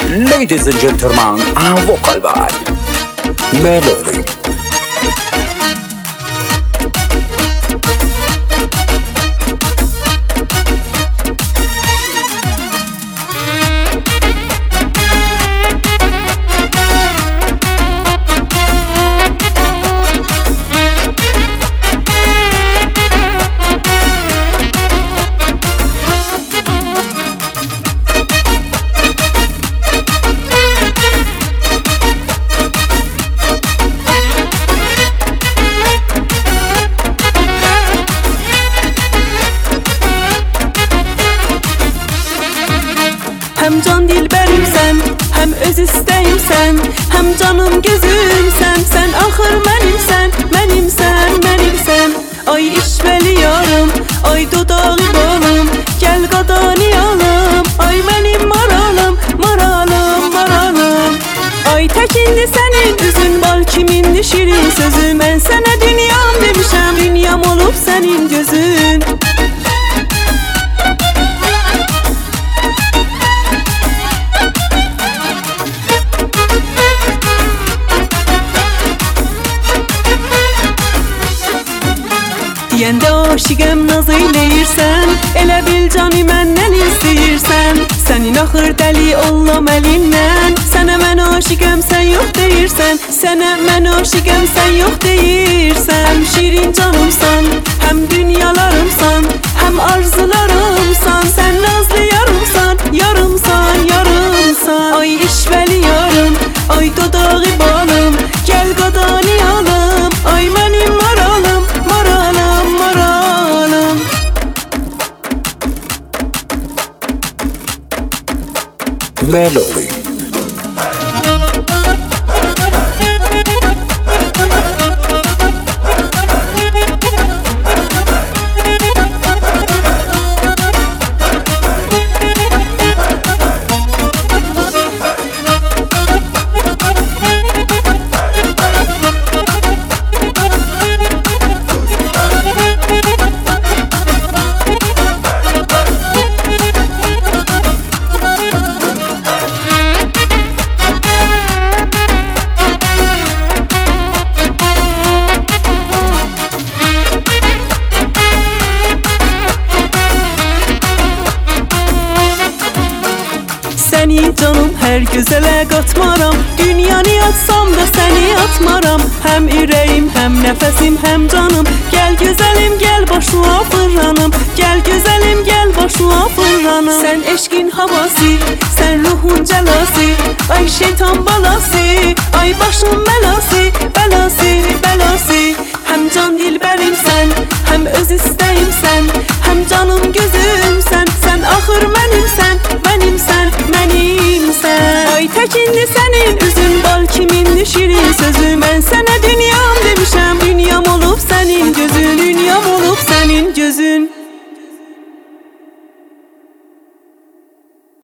Ladies and gentlemen, a vocal by Melody. Hem can dilberimsən, hem öz istəyimsən, hem canım gözümsən, sən axır mənimsən, mənimsən, mənimsən. Ay işvəli yarım, ay dodağı balım, gəl qadaniyalım, ay mənim maralım, maralım, maralım. Ay təkindi sənin üzün, bal kimindir şirin sözü, mən sənə dünyam demişəm, dünyam olub sənin gözün. Deyəndə aşiqəm naz eyləyirsən, elə bil canı məndən istəyirsən. Sənin axır dəli ollam əlimdən, sənə mən aşiqəm sən yox deyirsən, sənə mən aşiqəm sən yox deyirsən. Həm şirin canımsan, həm dünyalarımsan, həm arzularımsan, sən nazlı yarımsan, yarımsan, yarımsan. Ay işvəli yarım, ay dodağı balım, gəl qadaniyalım, ay mənim maralım, maralım, maralım. Melody. Səni canım hər gözələ qatmaram, dünyanı atsam da səni atmaram. Həm ürəyim, həm nəfəsim, həm canım, gəl gözəlim, gəl başına fırlanım, gəl gözəlim, gəl başına fırlanım. Sən eşqin havası, sən ruhun cəlası, ay şeytan balası, ay başım bəlası, bəlası, bəlası. Həm can dilbərimsən, həm öz istəyimsən, həm canım gözüm